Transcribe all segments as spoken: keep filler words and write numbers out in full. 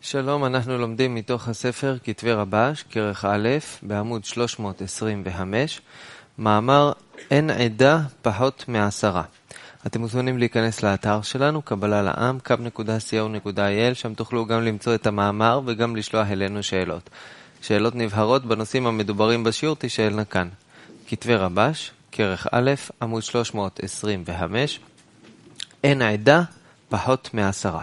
שלום, אנחנו לומדים מתוך הספר כתבי רבש, כרך א', בעמוד שלוש מאות עשרים וחמש, מאמר אין עדה פחות מעשרה. אתם מוזמנים להיכנס לאתר שלנו, קבלה לעם, קו נקודה סי או נקודה איי אל, שם תוכלו גם למצוא את המאמר וגם לשלוח אלינו שאלות. שאלות נבהרות בנושאים המדוברים בשיעור תשאלנה כאן. כתבי רבש, כרך א', עמוד שלוש מאות עשרים וחמש, אין עדה פחות מעשרה.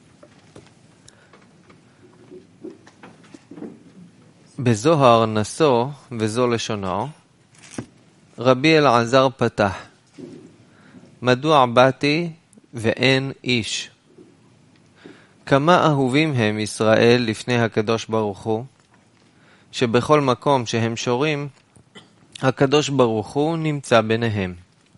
בזוהר נשוא וזו לשונו, רבי אלעזר פתח, מדוע באתי ואין איש? כמה אהובים הם ישראל לפני הקדוש ברוך הוא, שבכל מקום שהם שורים, הקדוש ברוך הוא נמצא ביניהם.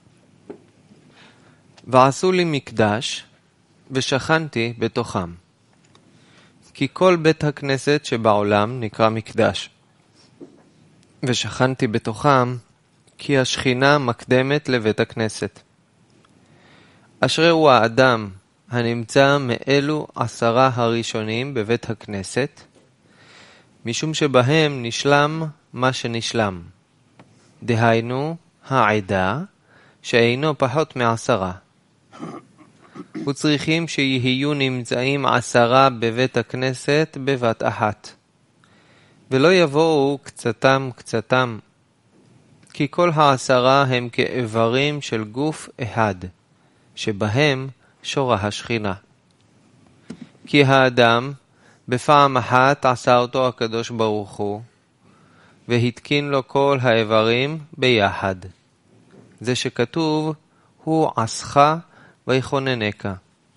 ועשו לי מקדש ושכנתי בתוכם. כי כל בית הכנסת שבעולם נקרא מקדש. ושכנתי בתוכם, כי השכינה מקדמת לבית הכנסת. אשרי הוא האדם הנמצא מאלו עשרה הראשונים בבית הכנסת, משום שבהם נשלם מה שנשלם. דהיינו העדה שאינו פחות מעשרה. וצריכים שיהיו נמצאים עשרה בבית הכנסת בבת אחת. ולא יבואו קצתם קצתם, כי כל העשרה הם כאיברים של גוף אחד, שבהם שורה השכינה. כי האדם בפעם אחת עשה אותו הקדוש ברוך הוא, והתקין לו כל האיברים ביחד. זה שכתוב, הוא עשך ויכוננקה.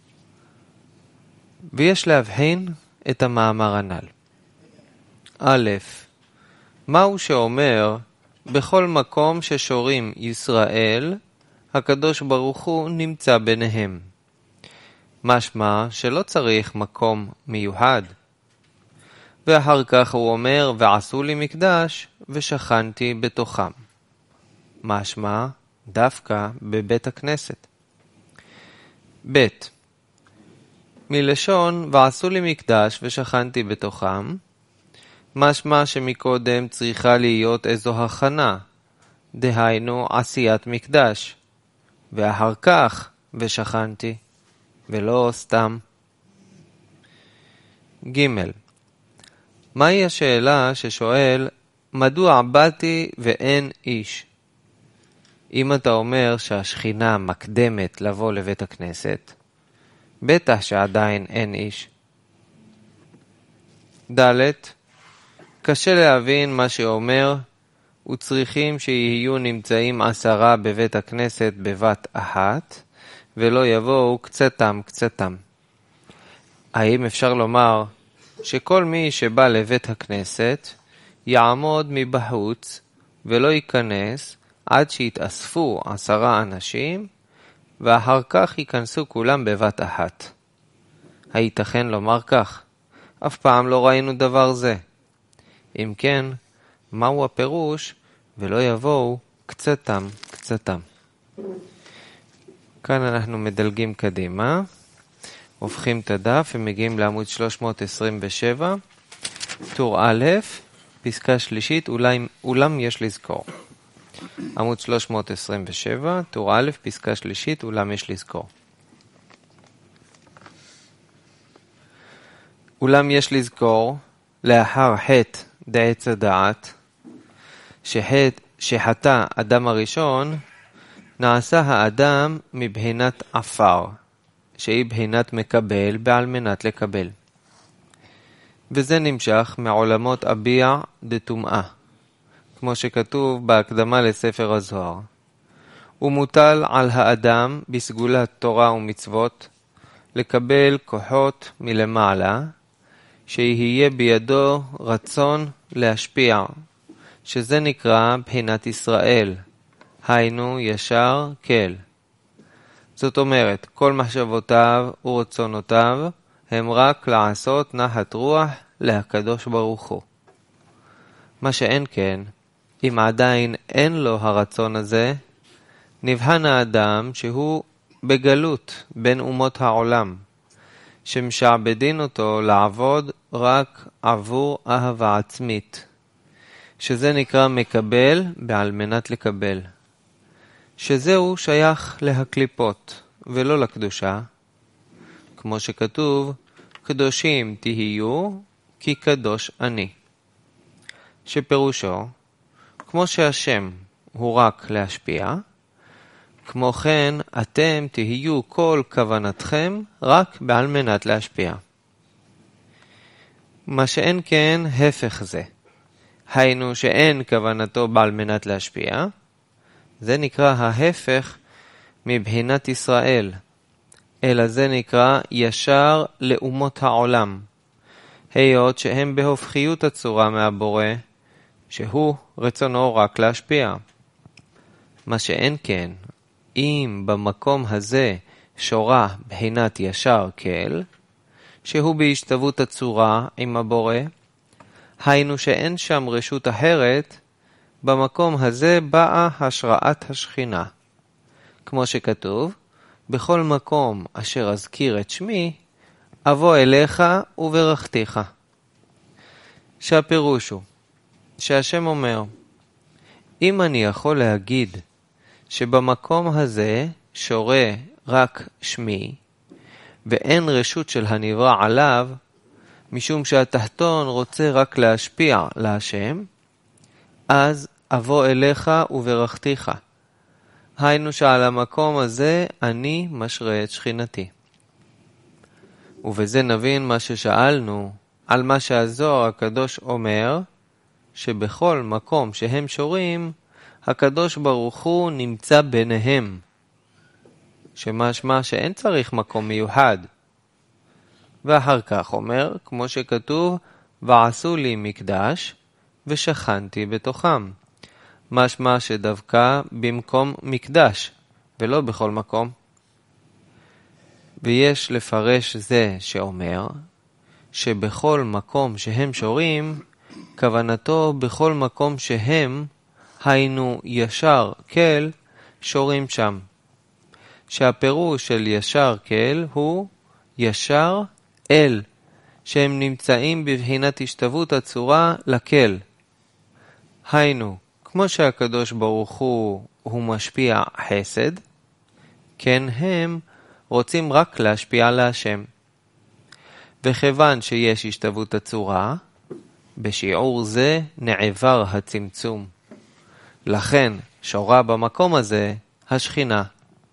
ויש להבחין את המאמר הנ"ל. א', מהו שאומר, בכל מקום ששורים ישראל, הקדוש ברוך הוא נמצא ביניהם. משמע שלא צריך מקום מיוחד. ואחר כך הוא אומר, ועשו לי מקדש ושכנתי בתוכם. משמע דווקא בבית הכנסת. ב' מלשון ועשו לי מקדש ושכנתי בתוכם, משמע שמקודם צריכה להיות איזו הכנה, דהיינו עשיית מקדש, ואחר כך ושכנתי, ולא סתם. ג' מהי השאלה ששואל, מדוע באתי ואין איש? אם אתה אומר שהשכינה מקדמת לבוא לבית הכנסת, בטח שעדיין אין איש. ד' קשה להבין מה שאומר, וצריכים שיהיו נמצאים עשרה בבית הכנסת בבת אחת, ולא יבואו קצתם קצתם. האם אפשר לומר שכל מי שבא לבית הכנסת יעמוד מבחוץ ולא ייכנס עד שיתאספו עשרה אנשים, ואחר כך ייכנסו כולם בבת אחת? הייתכן לומר כך? אף פעם לא ראינו דבר זה. אם כן, מהו הפירוש ולא יבואו קצתם קצתם? כאן אנחנו מדלגים קדימה, הופכים את הדף ומגיעים לעמוד שלוש מאות עשרים ושבע, טור א', פסקה שלישית, אולם, אולם יש לזכור. עמוד שלוש מאות עשרים ושבע, טור א', פסקה שלישית, אולם יש לזכור. אולם יש לזכור, לאחר חטא דעץ הדעת, שחטא, שחטא אדם הראשון, נעשה האדם מבחינת עפר, שהיא בחינת מקבל בעל מנת לקבל. וזה נמשך מעולמות אביע דתומאה, כמו שכתוב בהקדמה לספר הזוהר. ומוטל על האדם בסגולת תורה ומצוות לקבל כוחות מלמעלה, שיהיה בידו רצון להשפיע, שזה נקרא בחינת ישראל, היינו ישר כל. זאת אומרת, כל מחשבותיו ורצונותיו הם רק לעשות נחת רוח להקדוש ברוך הוא. מה שאין כן, אם עדיין אין לו הרצון הזה, נבחן האדם שהוא בגלות בין אומות העולם, שמשעבדין אותו לעבוד רק עבור אהבה עצמית, שזה נקרא מקבל בעל מנת לקבל, שזהו שייך להקליפות ולא לקדושה, כמו שכתוב, קדושים תהיו כי קדוש אני, שפירושו, כמו שהשם הוא רק להשפיע, כמו כן אתם תהיו כל כוונתכם רק בעל מנת להשפיע. מה שאין כן הפך זה, היינו שאין כוונתו בעל מנת להשפיע, זה נקרא ההפך מבחינת ישראל, אלא זה נקרא ישר לאומות העולם, היות שהם בהופכיות הצורה מהבורא, שהוא רצונו רק להשפיע. מה שאין כן, אם במקום הזה שורה בחינת ישר כל, שהוא בהשתוות הצורה עם הבורא, היינו שאין שם רשות אחרת, במקום הזה באה השראת השכינה. כמו שכתוב, בכל מקום אשר אזכיר את שמי, אבוא אליך וברכתיך. שהפירוש הוא, שהשם אומר, אם אני יכול להגיד שבמקום הזה שורה רק שמי, ואין רשות של הנברא עליו, משום שהתחתון רוצה רק להשפיע להשם, אז אבוא אליך וברכתיך. היינו שעל המקום הזה אני משרה את שכינתי. ובזה נבין מה ששאלנו, על מה שהזוהר הקדוש אומר, שבכל מקום שהם שורים, הקדוש ברוך הוא נמצא ביניהם. שמשמע שאין צריך מקום מיוחד. ואחר כך אומר, כמו שכתוב, ועשו לי מקדש ושכנתי בתוכם. משמע שדווקא במקום מקדש, ולא בכל מקום. ויש לפרש זה שאומר, שבכל מקום שהם שורים, כוונתו בכל מקום שהם, היינו ישר כל, שורים שם. שהפירוש של ישר כל הוא ישר אל, שהם נמצאים בבחינת השתוות הצורה לקל. היינו, כמו שהקדוש ברוך הוא, הוא משפיע חסד, כן הם רוצים רק להשפיע להשם. וכיוון שיש השתוות הצורה, בשיעור זה נעבר הצמצום. לכן שורה במקום הזה השכינה.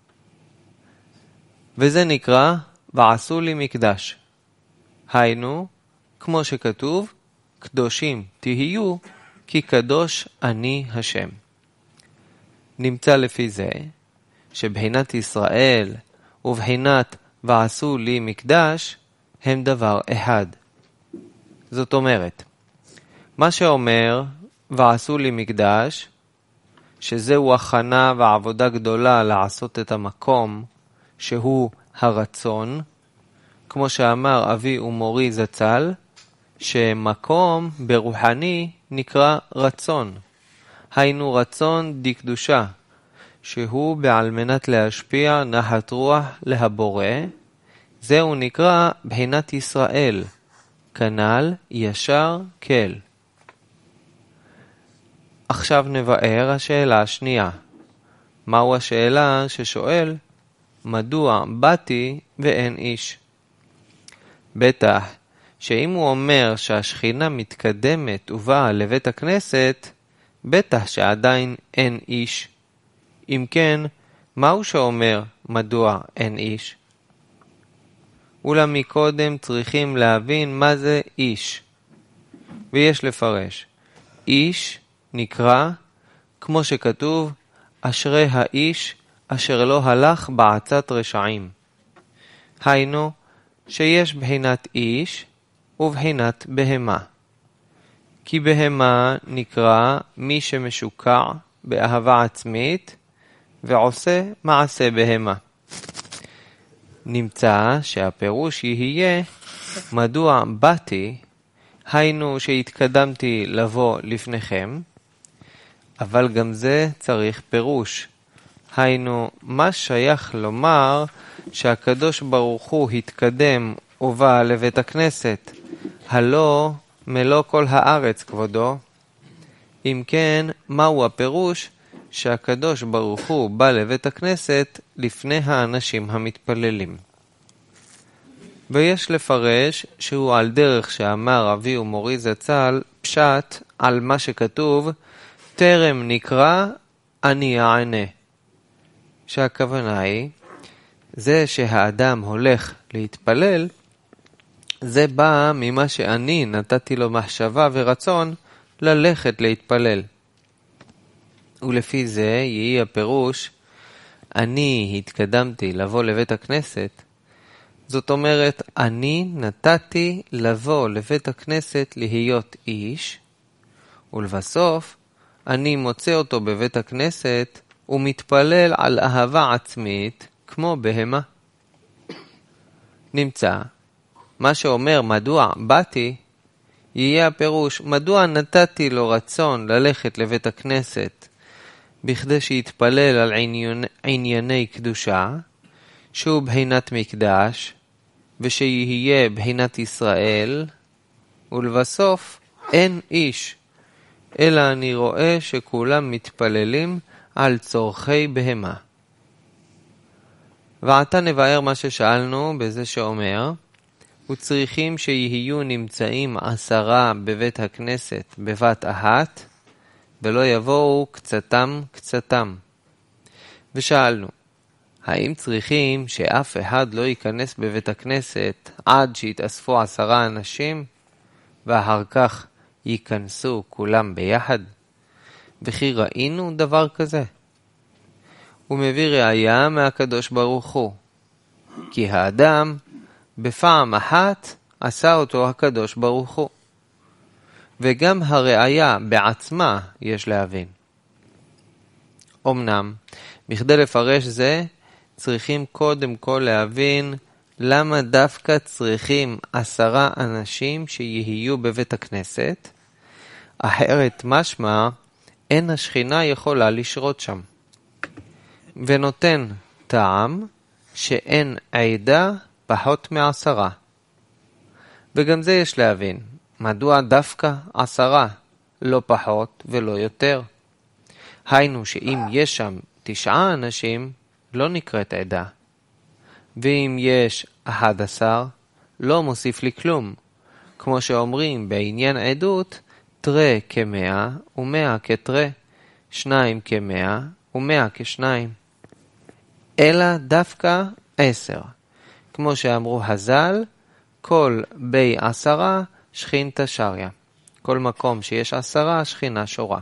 וזה נקרא ועשו לי מקדש. היינו, כמו שכתוב, קדושים תהיו כי קדוש אני השם. נמצא לפי זה שבחינת ישראל ובחינת ועשו לי מקדש הם דבר אחד. זאת אומרת, מה שאומר ועשו לי מקדש, שזהו הכנה ועבודה גדולה לעשות את המקום שהוא הרצון, כמו שאמר אבי ומורי זצ"ל, שמקום ברוחני נקרא רצון. היינו רצון דקדושה, שהוא בעל מנת להשפיע נחת רוח להבורא, זהו נקרא בחינת ישראל, כנ"ל ישר כל. עכשיו נבאר השאלה השנייה. מהו השאלה ששואל? מדוע באתי ואין איש? בטח שאם הוא אומר שהשכינה מתקדמת ובאה לבית הכנסת, בטח שעדיין אין איש. אם כן, מהו שאומר מדוע אין איש? אולם מקודם צריכים להבין מה זה איש. ויש לפרש. איש נקרא, כמו שכתוב, אשרי האיש אשר לא הלך בעצת רשעים. היינו, שיש בחינת איש ובחינת בהמה. כי בהמה נקרא מי שמשוקע באהבה עצמית ועושה מעשה בהמה. נמצא שהפירוש יהיה מדוע באתי, היינו שהתקדמתי לבוא לפניכם, אבל גם זה צריך פירוש. היינו, מה שייך לומר שהקדוש ברוך הוא התקדם ובא לבית הכנסת, הלא מלוא כל הארץ כבודו. אם כן, מהו הפירוש שהקדוש ברוך הוא בא לבית הכנסת לפני האנשים המתפללים? ויש לפרש שהוא על דרך שאמר אבי ומורי זצ"ל פשט על מה שכתוב טרם נקרא אני אענה, שהכוונה היא זה שהאדם הולך להתפלל, זה בא ממה שאני נתתי לו מחשבה ורצון ללכת להתפלל. ולפי זה יהי הפירוש אני התקדמתי לבוא לבית הכנסת, זאת אומרת אני נתתי לבוא לבית הכנסת להיות איש, ולבסוף אני מוצא אותו בבית הכנסת ומתפלל על אהבה עצמית כמו בהמה. נמצא מה שאומר מדוע באתי, יהיה הפירוש מדוע נתתי לו רצון ללכת לבית הכנסת בכדי שיתפלל על ענייני, ענייני קדושה, שהוא בחינת מקדש ושיהיה בחינת ישראל, ולבסוף אין איש, אלא אני רואה שכולם מתפללים על צורכי בהמה. ועתה נבאר מה ששאלנו בזה שאומר וצריכים שיהיו נמצאים עשרה בבית הכנסת בבת אחת, ולא יבואו קצתם קצתם. ושאלנו, האם צריכים שאף אחד לא ייכנס בבית הכנסת עד שיתאספו עשרה אנשים, ואחר כך ייכנסו כולם ביחד? וכי ראינו דבר כזה? הוא מביא ראיה מהקדוש ברוך הוא, כי האדם בפעם אחת עשה אותו הקדוש ברוך הוא. וגם הראיה בעצמה יש להבין. אמנם, בכדי לפרש זה, צריכים קודם כל להבין למה דווקא צריכים עשרה אנשים שיהיו בבית הכנסת, אחרת משמע אין השכינה יכולה לשרות שם. ונותן טעם שאין עדה פחות מעשרה. וגם זה יש להבין, מדוע דווקא עשרה, לא פחות ולא יותר. היינו שאם יש שם תשעה אנשים, לא נקראת עדה. ואם יש אחד עשר, לא מוסיף לי כלום. כמו שאומרים בעניין עדות, תרה כמאה ומאה כתרה, שניים כמאה ומאה כשניים. אלא דווקא עשר. כמו שאמרו הזל, כל בי עשרה שכינתה שריה. כל מקום שיש עשרה שכינה שורה.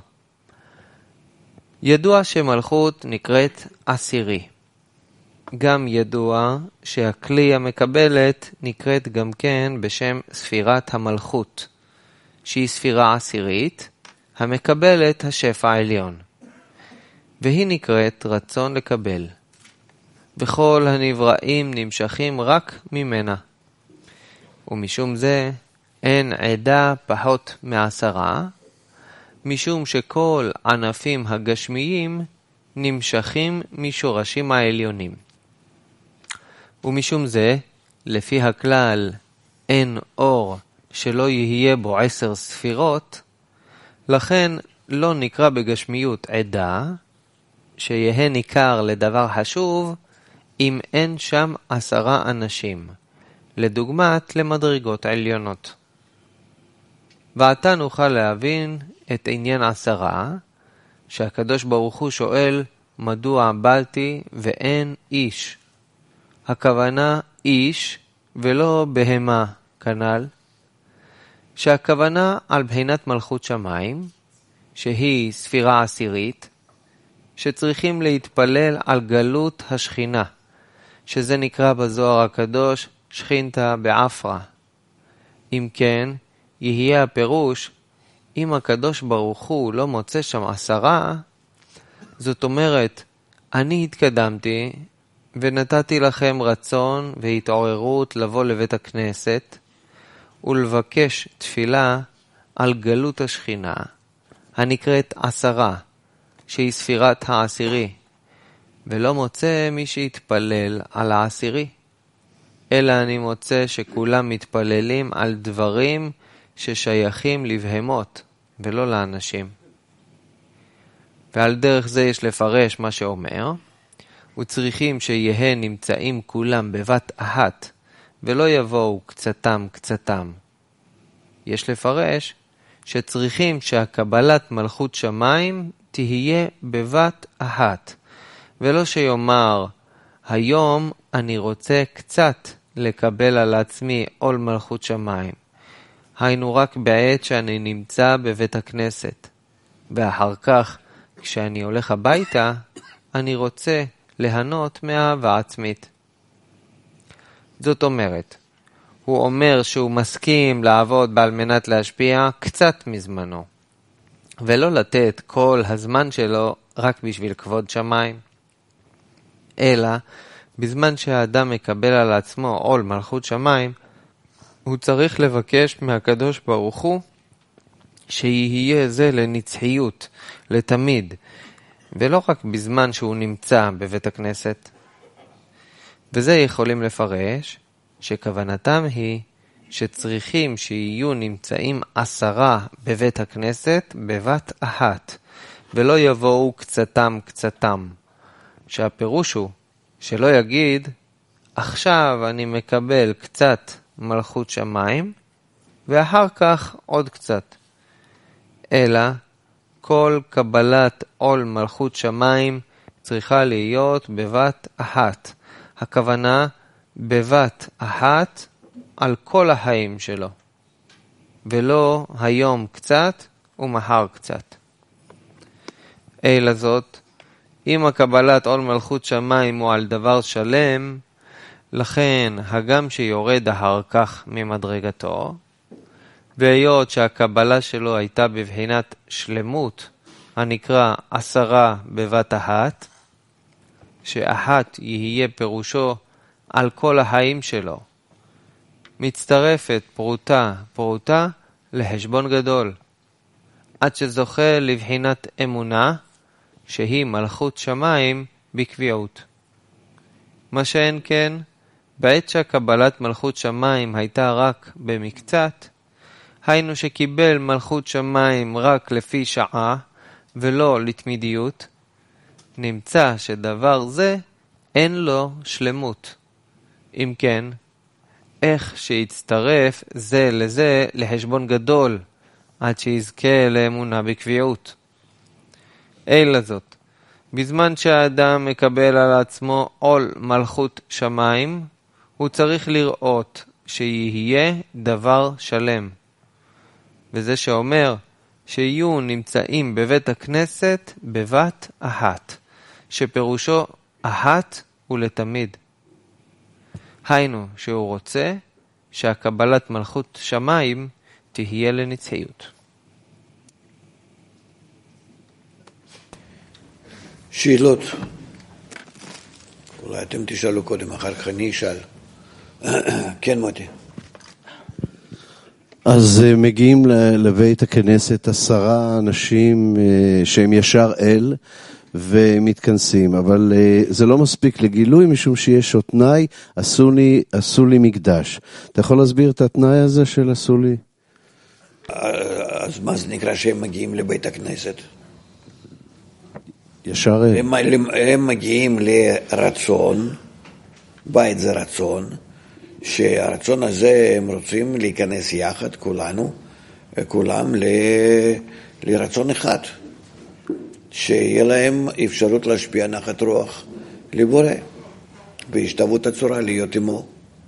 ידוע שמלכות נקראת עשירי. גם ידוע שהכלי המקבלת נקראת גם כן בשם ספירת המלכות, שהיא ספירה עשירית, המקבלת השפע העליון. והיא נקראת רצון לקבל. וכל הנבראים נמשכים רק ממנה. ומשום זה אין עדה פחות מעשרה, משום שכל ענפים הגשמיים נמשכים משורשים העליונים. ומשום זה, לפי הכלל אין אור שלא יהיה בו עשר ספירות, לכן לא נקרא בגשמיות עדה, שיהיה ניכר לדבר חשוב, אם אין שם עשרה אנשים, לדוגמת למדרגות עליונות. ועתה נוכל להבין את עניין עשרה, שהקדוש ברוך הוא שואל מדוע באתי ואין איש. הכוונה איש ולא בהמה כנ"ל, שהכוונה על בחינת מלכות שמיים, שהיא ספירה עשירית, שצריכים להתפלל על גלות השכינה, שזה נקרא בזוהר הקדוש שכינתה בעפרה. אם כן, יהיה הפירוש, אם הקדוש ברוך הוא לא מוצא שם עשרה, זאת אומרת, אני התקדמתי ונתתי לכם רצון והתעוררות לבוא לבית הכנסת ולבקש תפילה על גלות השכינה, הנקראת עשרה, שהיא ספירת העשירי, ולא מוצא מי שיתפלל על העשירי. אלא אני מוצא שכולם מתפללים על דברים ששייכים לבהמות ולא לאנשים. ועל דרך זה יש לפרש מה שאומר, וצריכים שיהיה נמצאים כולם בבת אחת, ולא יבואו קצתם קצתם. יש לפרש שצריכים שהקבלת מלכות שמיים תהיה בבת אחת, ולא שיאמר, היום אני רוצה קצת לקבל על עצמי עול מלכות שמיים. היינו רק בעת שאני נמצא בבית הכנסת, ואחר כך כשאני הולך הביתה, אני רוצה ליהנות מאהבה עצמית. זאת אומרת, הוא אומר שהוא מסכים לעבוד בעל מנת להשפיע קצת מזמנו, ולא לתת כל הזמן שלו רק בשביל כבוד שמיים. אלא, בזמן שהאדם מקבל על עצמו עול מלכות שמיים, הוא צריך לבקש מהקדוש ברוך הוא שיהיה זה לנצחיות, לתמיד, ולא רק בזמן שהוא נמצא בבית הכנסת. וזה יכולים לפרש שכוונתם היא שצריכים שיהיו נמצאים עשרה בבית הכנסת בבת אחת, ולא יבואו קצתם קצתם. שהפירוש הוא שלא יגיד, עכשיו אני מקבל קצת מלכות שמיים, ואחר כך עוד קצת. אלא כל קבלת עול מלכות שמיים צריכה להיות בבת אחת. הכוונה בבת אחת על כל החיים שלו, ולא היום קצת ומחר קצת. אלא זאת, אם הקבלת עול מלכות שמיים הוא על דבר שלם, לכן הגם שיורד אחר כך ממדרגתו, והיות שהקבלה שלו הייתה בבחינת שלמות, הנקרא עשרה בבת אחת, שאחת יהיה פירושו על כל החיים שלו, מצטרפת פרוטה פרוטה לחשבון גדול, עד שזוכה לבחינת אמונה, שהיא מלכות שמיים בקביעות. מה שאין כן, בעת שהקבלת מלכות שמיים הייתה רק במקצת, היינו שקיבל מלכות שמיים רק לפי שעה ולא לתמידיות, נמצא שדבר זה אין לו שלמות. אם כן, איך שיצטרף זה לזה לחשבון גדול, עד שיזכה לאמונה בקביעות. אלא זאת, בזמן שהאדם מקבל על עצמו עול מלכות שמיים, הוא צריך לראות שיהיה דבר שלם. וזה שאומר שיהיו נמצאים בבית הכנסת בבת אחת, שפירושו אחת ולתמיד. היינו שהוא רוצה שהקבלת מלכות שמיים תהיה לנצחיות. שאלות. אולי אתם תשאלו קודם, אחר כך אני אשאל. כן, מוטי. אז מגיעים לבית הכנסת עשרה אנשים שהם ישר אל ומתכנסים, אבל זה לא מספיק לגילוי, משום שיש עוד תנאי, עשו לי, עשו לי מקדש. אתה יכול להסביר את התנאי הזה של עשו לי? אז מה זה נקרא שהם מגיעים לבית הכנסת? ישר אל. הם, הם מגיעים לרצון, בית זה רצון, שהרצון הזה הם רוצים להיכנס יחד, כולנו, כולם ל, לרצון אחד, שיהיה להם אפשרות להשפיע נחת רוח לבורא, בהשתוות הצורה להיות עמו.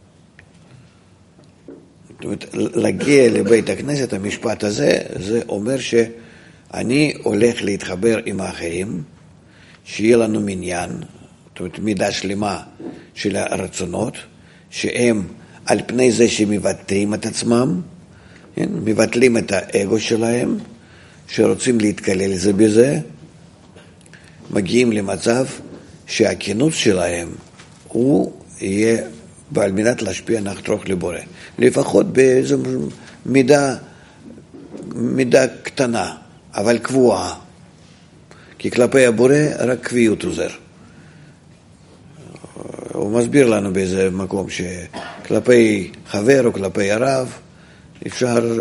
זאת אומרת, להגיע לבית הכנסת, המשפט הזה, זה אומר שאני הולך להתחבר עם האחרים, שיהיה לנו מניין, זאת אומרת, מידה שלמה של הרצונות, שהם על פני זה שמבטאים את עצמם, כן? מבטלים את האגו שלהם, שרוצים להתקלל זה בזה, מגיעים למצב שהכינוס שלהם הוא יהיה בעל מנת להשפיע נחת רוח לבורא. לפחות באיזו מידה, מידה קטנה, אבל קבועה. כי כלפי הבורא רק קביעות עוזר. הוא מסביר לנו באיזה מקום כלפי חבר או כלפי הרב, אפשר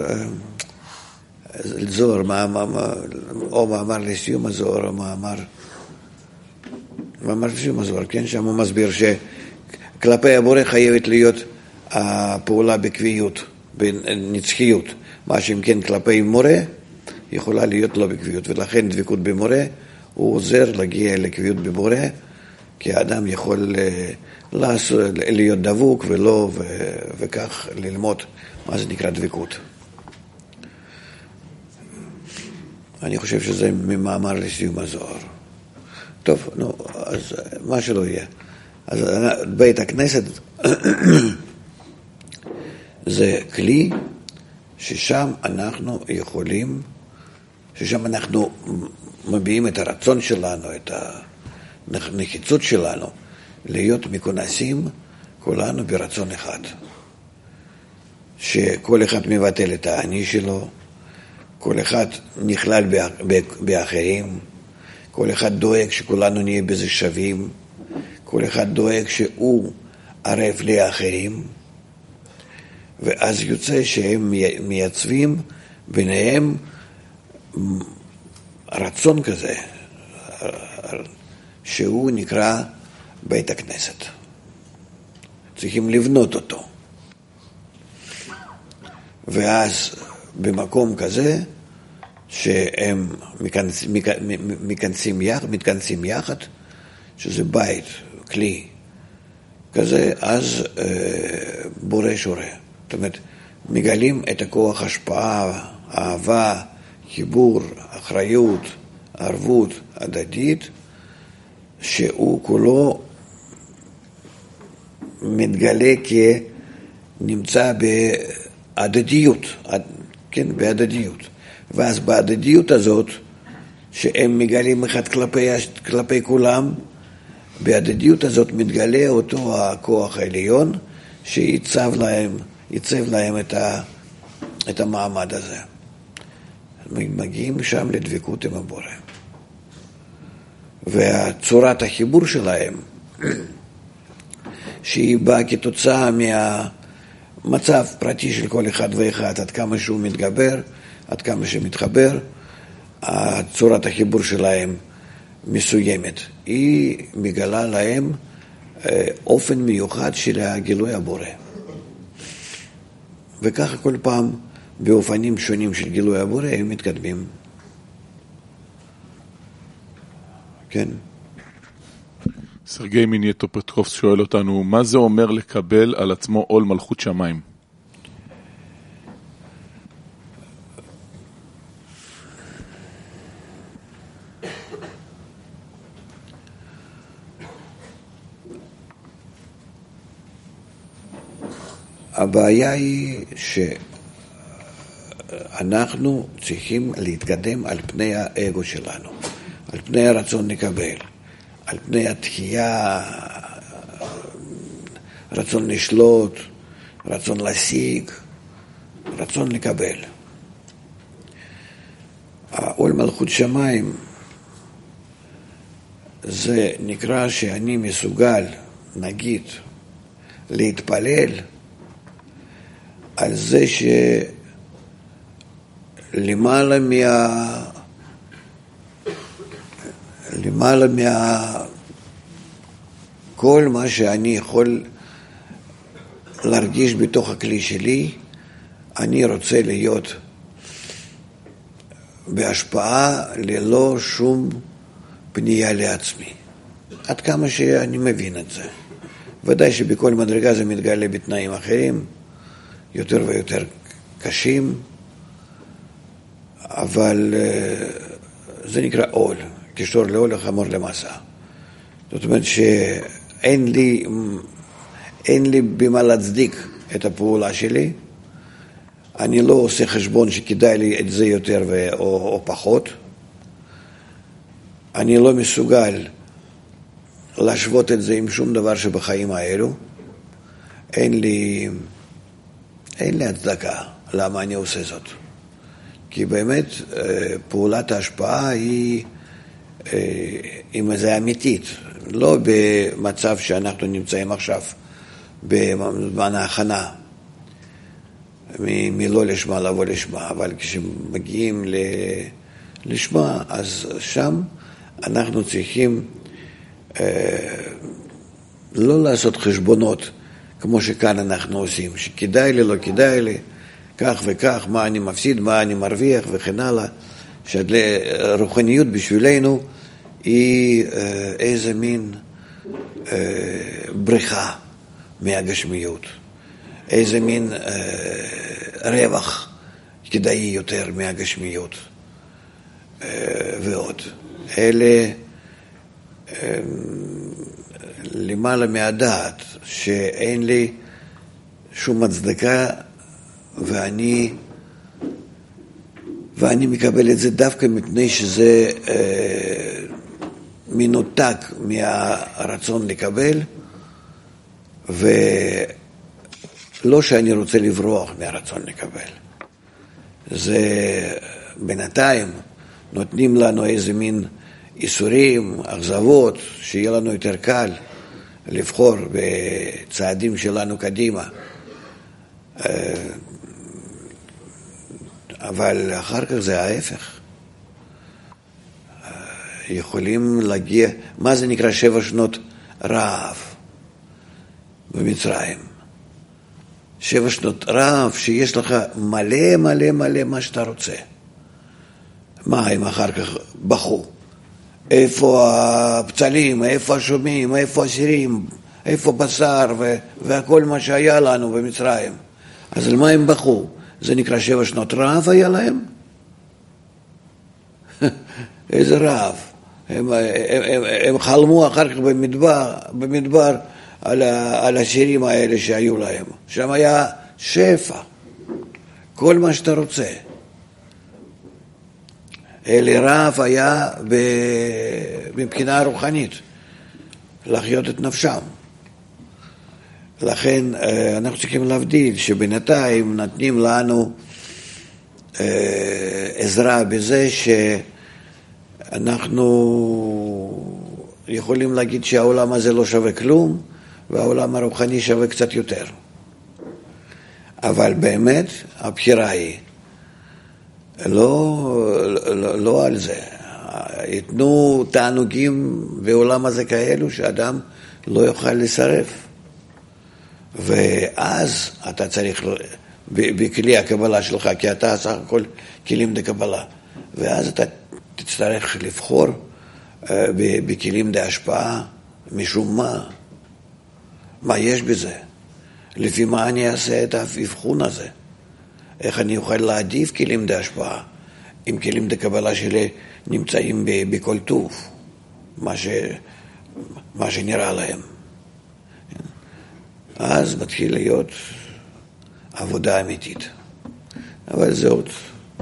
זוהר, או מאמר לסיום הזוהר, או מאמר, מאמר לסיום הזוהר, כן, שם הוא מסביר שכלפי הבורא חייבת להיות הפעולה בקביעות, בנצחיות, מה שאם כן כלפי מורה, יכולה להיות לא בקביעות, ולכן דבקות במורה, הוא עוזר להגיע לקביעות בבורא, כי האדם יכול להיות דבוק ולא, וכך ללמוד מה זה נקרא דבקות. אני חושב שזה ממאמר לסיום הזוהר. טוב, נו, אז מה שלא יהיה. אז בית הכנסת זה כלי ששם אנחנו יכולים, ששם אנחנו מביעים את הרצון שלנו, את הנחיצות שלנו, להיות מכונסים כולנו ברצון אחד. שכל אחד מבטל את האני שלו, כל אחד נכלל באחרים, כל אחד דואג שכולנו נהיה בזה שווים, כל אחד דואג שהוא ערב לאחרים, ואז יוצא שהם מייצבים ביניהם רצון כזה, שהוא נקרא בית הכנסת. צריכים לבנות אותו. ואז במקום כזה, שהם מכנסים, מכנסים יחד, מתכנסים יחד, שזה בית, כלי, כזה, אז אה, בורא שורה. זאת אומרת, מגלים את הכוח השפעה, אהבה, חיבור, אחריות, ערבות, הדדית, שהוא כולו מתגלה כנמצא בהדדיות, כן, בהדדיות. ואז בהדדיות הזאת, שהם מגלים אחד כלפי, כלפי כולם, בהדדיות הזאת מתגלה אותו הכוח העליון, שיצב להם, יצב להם את, ה, את המעמד הזה. מגיעים שם לדבקות עם הבורא. והצורת החיבור שלהם, שהיא באה כתוצאה מהמצב פרטי של כל אחד ואחד, עד כמה שהוא מתגבר, עד כמה שמתחבר, צורת החיבור שלהם מסוימת. היא מגלה להם אופן מיוחד של הגילוי הבורא. וככה כל פעם באופנים שונים של גילוי הבורא הם מתקדמים. כן. סרגי מינייטו פטרובס שואל אותנו, מה זה אומר לקבל על עצמו עול מלכות שמיים? הבעיה היא שאנחנו צריכים להתקדם על פני האגו שלנו, על פני הרצון לקבל, על פני התחייה, רצון לשלוט, רצון להשיג, רצון לקבל. העול מלכות שמיים זה נקרא שאני מסוגל, נגיד, להתפלל על זה שלמעלה מה... למעלה מה... כל מה שאני יכול להרגיש בתוך הכלי שלי, אני רוצה להיות בהשפעה ללא שום פנייה לעצמי. עד כמה שאני מבין את זה. ודאי שבכל מדרגה זה מתגלה בתנאים אחרים, יותר ויותר קשים, אבל זה נקרא עול, כשור לעול וחמור למסע. זאת אומרת שאין לי, אין לי במה להצדיק את הפעולה שלי, אני לא עושה חשבון שכדאי לי את זה יותר ו- או, או פחות, אני לא מסוגל להשוות את זה עם שום דבר שבחיים האלו, אין לי... אין לי הצדקה למה אני עושה זאת. כי באמת פעולת ההשפעה היא, אם זה אמיתית, לא במצב שאנחנו נמצאים עכשיו בזמן ההכנה, מ- מלא לשמה לבוא לשמה, אבל כשמגיעים ל... לשמה, אז שם אנחנו צריכים אה, לא לעשות חשבונות כמו שכאן אנחנו עושים, שכדאי לי, לא כדאי לי, כך וכך, מה אני מפסיד, מה אני מרוויח וכן הלאה. שהרוחניות בשבילנו היא אה, איזה מין אה, בריחה מהגשמיות, איזה מין אה, רווח כדאי יותר מהגשמיות אה, ועוד. אלה אה, למעלה מהדעת שאין לי שום הצדקה, ואני ואני מקבל את זה דווקא מפני שזה אה, מנותק מהרצון לקבל, ולא שאני רוצה לברוח מהרצון לקבל. זה בינתיים נותנים לנו איזה מין איסורים, אכזבות, שיהיה לנו יותר קל לבחור בצעדים שלנו קדימה. אה, אבל אחר כך זה ההפך. יכולים להגיע, מה זה נקרא שבע שנות רעב במצרים? שבע שנות רעב שיש לך מלא מלא מלא מה שאתה רוצה. מה הם אחר כך בחו? איפה הפצלים, איפה השומעים, איפה הסירים, איפה בשר והכל מה שהיה לנו במצרים. אז על מה הם בחו? זה נקרא שבע שנות רעב היה להם? איזה רעב. הם, הם, הם, הם חלמו אחר כך במדבר, במדבר על, ה, על השירים האלה שהיו להם. שם היה שפע. כל מה שאתה רוצה. אלה רעב היה מבחינה רוחנית. לחיות את נפשם. לכן אנחנו צריכים להבדיל שבינתיים נותנים לנו עזרה בזה שאנחנו יכולים להגיד שהעולם הזה לא שווה כלום והעולם הרוחני שווה קצת יותר. אבל באמת הבחירה היא לא, לא, לא על זה. יתנו תענוגים בעולם הזה כאלו שאדם לא יוכל לסרב. ואז אתה צריך, בכלי הקבלה שלך, כי אתה סך הכל כלים דקבלה, ואז אתה תצטרך לבחור בכלים דהשפעה, משום מה. מה יש בזה? לפי מה אני אעשה את האבחון הזה? איך אני אוכל להעדיף כלים דהשפעה, אם כלים דקבלה שלי נמצאים בכל טוב, מה, ש... מה שנראה להם. אז מתחיל להיות עבודה אמיתית. אבל זה עוד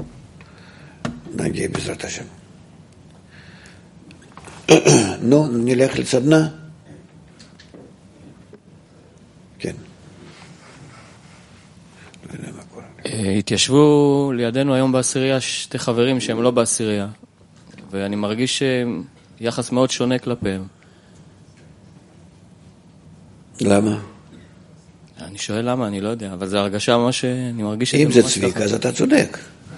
נגיע בעזרת השם. נו, נלך לסדנה. כן. התיישבו לידינו היום בעשירייה שתי חברים שהם לא בעשירייה, ואני מרגיש יחס מאוד שונה כלפיהם. למה? אני שואל למה, אני לא יודע, אבל זו הרגשה ממש, אני מרגיש... אם זה צביק, אז אתה צודק.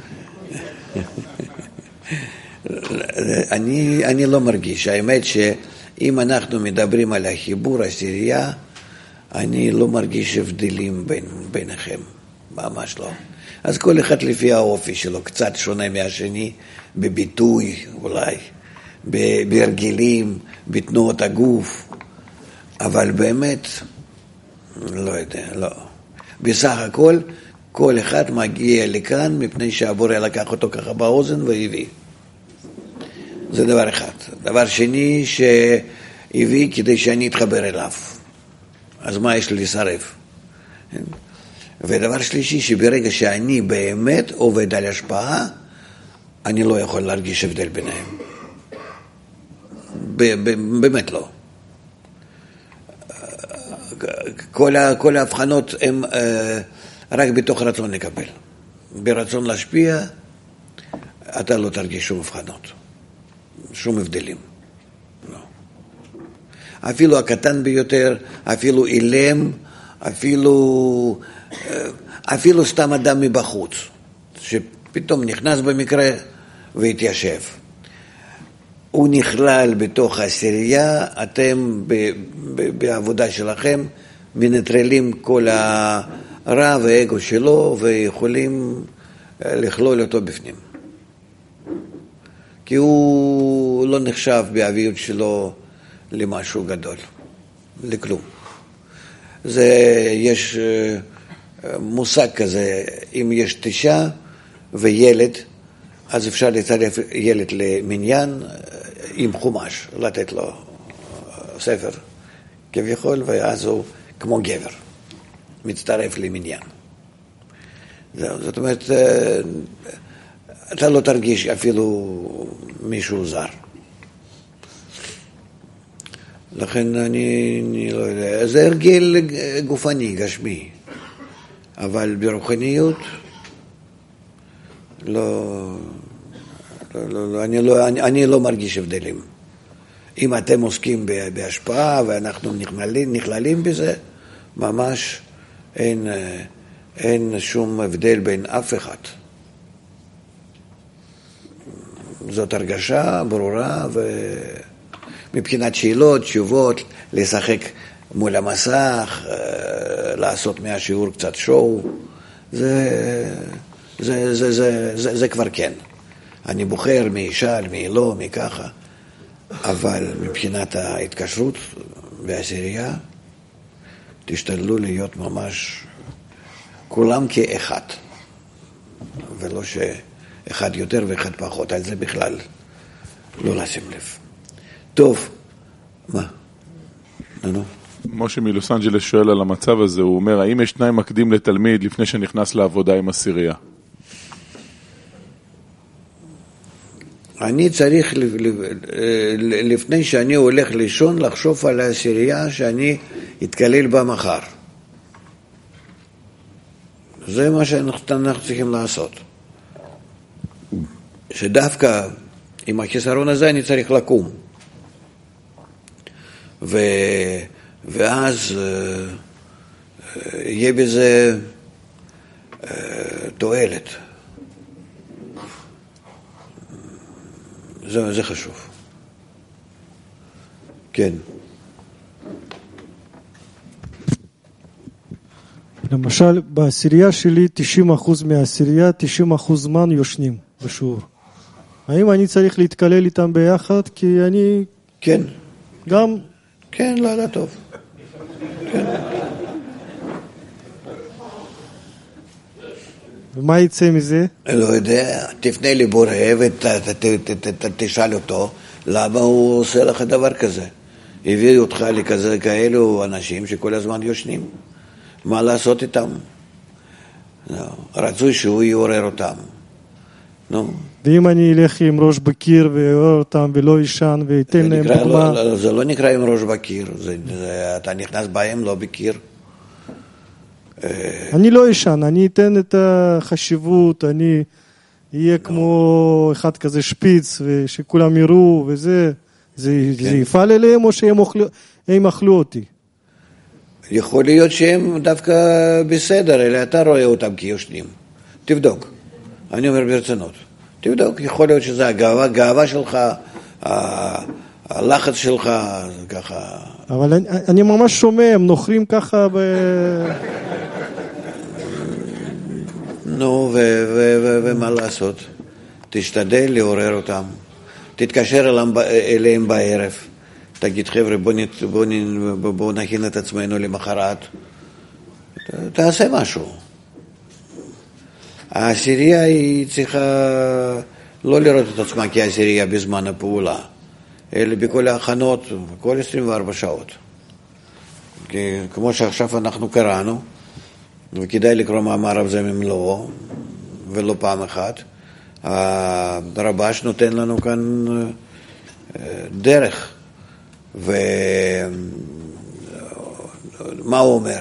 אני, אני לא מרגיש. האמת שאם אנחנו מדברים על החיבור עשירייה, אני לא מרגיש הבדלים בין, ביניכם. ממש לא. אז כל אחד לפי האופי שלו, קצת שונה מהשני, בביטוי אולי, בהרגלים, בתנועות הגוף, אבל באמת, לא יודע, לא. בסך הכל, כל אחד מגיע לכאן מפני שהבורא לקח אותו ככה באוזן והביא. זה דבר אחד. דבר שני שהביא כדי שאני אתחבר אליו. אז מה יש לי לסרב? ודבר שלישי, שברגע שאני באמת עובד על השפעה, אני לא יכול להרגיש הבדל ביניהם. באמת לא. כל, כל ההבחנות הן רק בתוך רצון לקבל. ברצון להשפיע, אתה לא תרגיש שום הבחנות, שום הבדלים. לא. אפילו הקטן ביותר, אפילו אילם, אפילו, אפילו סתם אדם מבחוץ, שפתאום נכנס במקרה והתיישב. הוא נכלל בתוך העשירייה, אתם ב, ב, בעבודה שלכם מנטרלים כל הרע והאגו שלו ויכולים לכלול אותו בפנים. כי הוא לא נחשב באביות שלו למשהו גדול, לכלום. זה, יש מושג כזה, אם יש תשעה וילד, אז אפשר לצרף ילד למניין עם חומש, לתת לו ספר כביכול, ואז הוא כמו גבר, מצטרף למניין. זאת אומרת, אתה לא תרגיש אפילו מישהו זר. לכן אני, אני לא יודע, זה הרגל גופני, גשמי, אבל ברוחניות לא, לא, לא, לא, אני, לא אני, אני לא מרגיש הבדלים. אם אתם עוסקים בהשפעה ואנחנו נכללים, נכללים בזה, ממש אין, אין שום הבדל בין אף אחד. זאת הרגשה ברורה, ומבחינת שאלות, תשובות, לשחק מול המסך, לעשות מהשיעור קצת שואו, זה, זה, זה, זה, זה, זה כבר כן. אני בוחר מי ישאל, מי לא, מי ככה, אבל מבחינת ההתקשרות והעשירייה, תשתדלו להיות ממש כולם כאחד, ולא שאחד יותר ואחד פחות, על זה בכלל לא לשים לב. טוב, מה? נו? משה מלוס אנג'לס שואל על המצב הזה, הוא אומר, האם יש תנאי מקדים לתלמיד לפני שנכנס לעבודה עם עשירייה? אני צריך, לפני שאני הולך לישון, לחשוב על העשירייה שאני אתקלל בה מחר. זה מה שאנחנו צריכים לעשות. שדווקא עם החיסרון הזה אני צריך לקום. ו... ואז יהיה בזה תועלת. זה, זה חשוב. כן. למשל, בעשירייה שלי תשעים אחוז מהעשירייה, תשעים אחוז זמן יושנים בשיעור. האם אני צריך להתקלל איתם ביחד? כי אני... כן. גם... כן, לא, לא טוב. כן. ומה יצא מזה? לא יודע, תפנה לבורא ותשאל אותו למה הוא עושה לך דבר כזה. הביא אותך לכזה כאלו אנשים שכל הזמן יושנים. מה לעשות איתם? רצוי שהוא יעורר אותם. נו. ואם אני אלך עם ראש בקיר ויעורר אותם ולא ישן ויתן להם דוגמה... לא, לא, זה לא נקרא עם ראש בקיר, זה, זה, אתה נכנס בהם לא בקיר. אני לא ישן, אני אתן את החשיבות, אני אהיה כמו אחד כזה שפיץ ושכולם יראו וזה, זה יפעל אליהם או שהם אכלו אותי? יכול להיות שהם דווקא בסדר, אלא אתה רואה אותם כיושנים. תבדוק. אני אומר ברצינות. תבדוק, יכול להיות שזה הגאווה, הגאווה שלך, הלחץ שלך, ככה. אבל אני, אני ממש שומע, הם נוחרים ככה ב... נו, ומה לעשות? תשתדל לעורר אותם. תתקשר אליהם בערב. תגיד, חבר'ה, בואו נכין את עצמנו למחרת. תעשה משהו. העשירייה היא צריכה לא לראות את עצמה כעשירייה בזמן הפעולה, אלא בכל ההכנות, כל עשרים וארבע שעות. כמו שעכשיו אנחנו קראנו, וכדאי לקרוא מאמר על זה ממלואו, ולא פעם אחת, הרבש נותן לנו כאן דרך. ומה הוא אומר?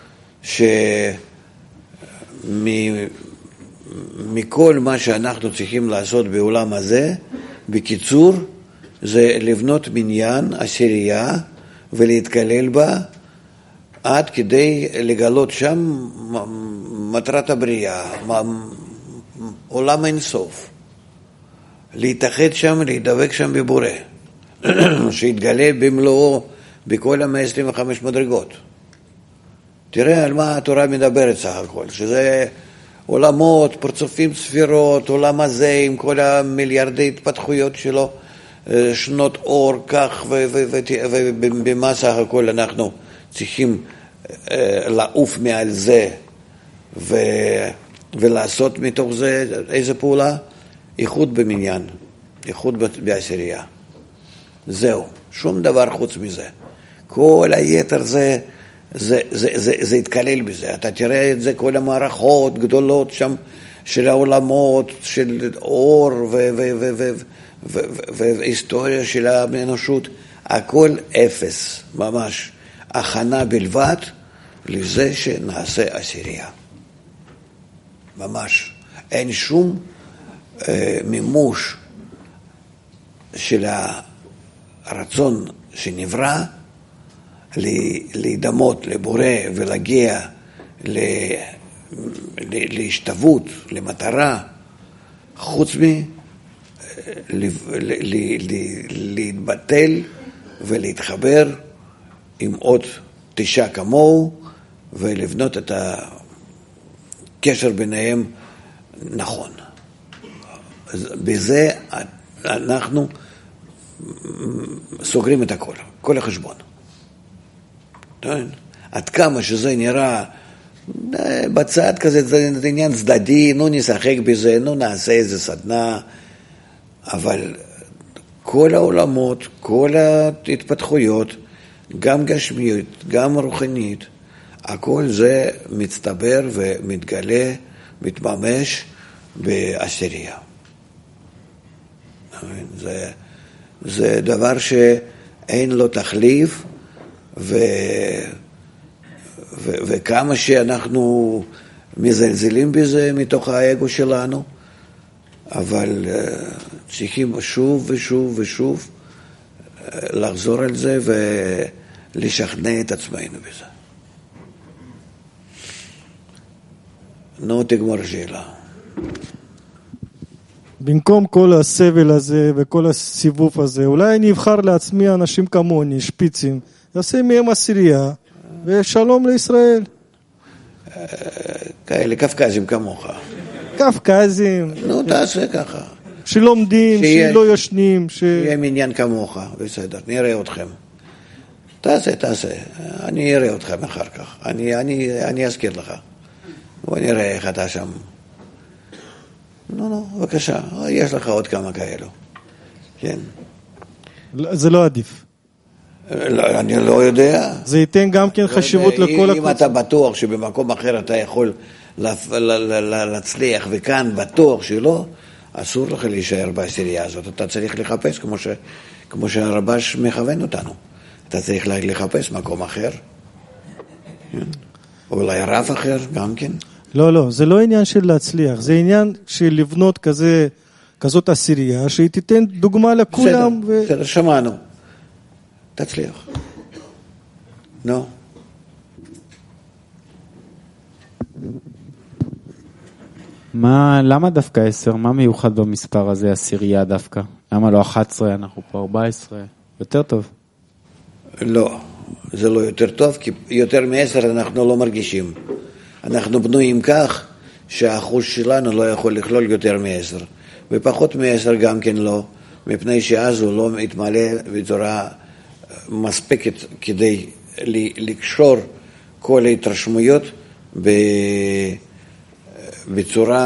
שמכל מה שאנחנו צריכים לעשות בעולם הזה, בקיצור, זה לבנות בניין, עשירייה, ולהתקלל בה עד כדי לגלות שם מטרת הבריאה, עולם אינסוף. להתאחד שם, להידבק שם בבורא, שיתגלה במלואו בכל ה-מאה עשרים וחמש מדרגות. תראה על מה התורה מדברת סך הכל, שזה עולמות, פרצופים, ספירות, עולם הזה עם כל המיליארדי התפתחויות שלו, שנות אור, כך, ובמה סך הכל אנחנו צריכים לעוף מעל זה, ולעשות מתוך זה איזה פעולה? איחוד במניין, איחוד בעשירייה. זהו, שום דבר חוץ מזה. כל היתר זה, זה, זה, זה, זה התקלל בזה. אתה תראה את זה, כל המערכות גדולות שם, של העולמות, של אור והיסטוריה של האנושות, הכל אפס, ממש. הכנה בלבד לזה שנעשה עשירייה. ממש. אין שום אה, מימוש של הרצון שנברא להידמות לבורא ולהגיע ל... להשתוות, למטרה, חוץ מ... להתבטל ולהתחבר עם עוד תשעה כמוהו ולבנות את הקשר ביניהם נכון. בזה אנחנו סוגרים את הכל, כל החשבון. עד כמה שזה נראה בצד כזה, זה עניין צדדי, נו נשחק בזה, נו נעשה איזה סדנה, אבל כל העולמות, כל ההתפתחויות, גם גשמיות, גם רוחנית, הכל זה מצטבר ומתגלה, מתממש בעשירייה. זה, זה דבר שאין לו תחליף, ו... ו... וכמה שאנחנו מזלזלים בזה מתוך האגו שלנו, אבל צריכים שוב ושוב ושוב לחזור על זה ולשכנע את עצמנו בזה. נו, תגמור שאלה. במקום כל הסבל הזה וכל הסיבוב הזה, אולי אני אבחר לעצמי אנשים כמוני, שפיצים, יעשה מהם עשירייה, ושלום לישראל. כאלה, קפקזים כמוך. קפקזים. נו, תעשה ככה. שלומדים, שלא ישנים. שיהיה מניין כמוך, בסדר, נראה אתכם. תעשה, תעשה. אני אראה אתכם אחר כך. אני, אני, אני אזכיר לך. בוא נראה איך אתה שם. נו, נו, בבקשה. יש לך עוד כמה כאלו. כן. זה לא עדיף. לא, אני לא יודע. זה ייתן גם כן חשיבות לכל הקבוצה. אם אתה בטוח שבמקום אחר אתה יכול להצליח, וכאן בטוח שלא, אסור לך להישאר בעשירייה הזאת. אתה צריך לחפש, כמו ש, כמו שהרבש מכוון אותנו. אתה צריך לחפש מקום אחר. אולי רב אחר גם כן. לא, לא, זה לא עניין של להצליח, זה עניין של לבנות כזה, כזאת עשירייה, שהיא תיתן דוגמה לכולם. בסדר, בסדר, שמענו. תצליח. נו. מה, למה דווקא עשר? מה מיוחד במספר הזה, עשירייה דווקא? למה לא אחת עשרה, אנחנו פה ארבע עשרה? יותר טוב. לא, זה לא יותר טוב, כי יותר מעשר אנחנו לא מרגישים. אנחנו בנויים כך שהאחוז שלנו לא יכול לכלול יותר מעשר, ופחות מעשר גם כן לא, מפני שאז הוא לא מתמלא בצורה מספקת כדי לקשור כל ההתרשמויות בצורה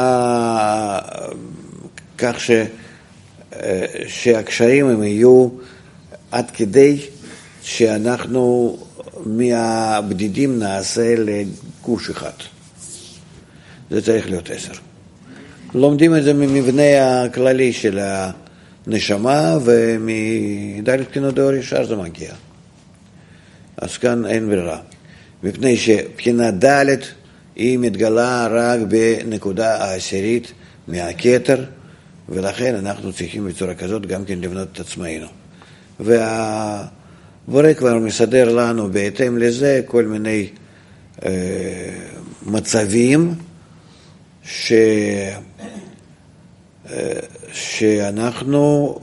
כך ש, שהקשרים הם יהיו עד כדי שאנחנו מהבדידים נעשה לגוש אחד. זה צריך להיות עשר. לומדים את זה ממבנה הכללי של הנשמה, ומדלת בחינות דאור ישר זה מגיע. אז כאן אין ברירה. מפני שבחינה דלת היא מתגלה רק בנקודה העשירית מהכתר, ולכן אנחנו צריכים בצורה כזאת גם כן לבנות את עצמנו. וה... בורא כבר מסדר לנו בהתאם לזה כל מיני אה, מצבים ש, אה, שאנחנו